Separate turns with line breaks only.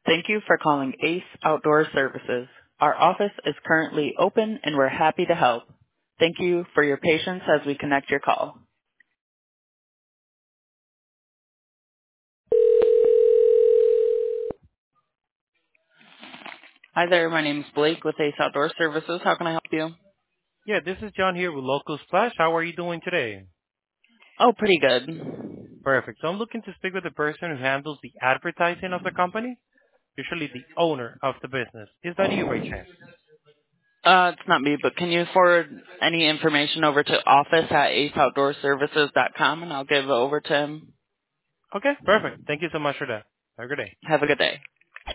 Thank you for calling Ace Outdoor Services. Our office is currently open and we're happy to help. Thank you for your patience as we connect your call. Hi there, my name is Blake with Ace Outdoor Services. How can I help you?
Yeah, this is John here with Local Splash. How are you doing today?
Oh, pretty good.
Perfect. So I'm looking to speak with the person who handles the advertising of the company, usually the owner of the business. Is that you by chance?
It's not me, but can you forward any information over to office@aceoutdoorservices.com and I'll give it over to him.
Okay, perfect. Thank you so much for that. Have a good day.
Have a good day.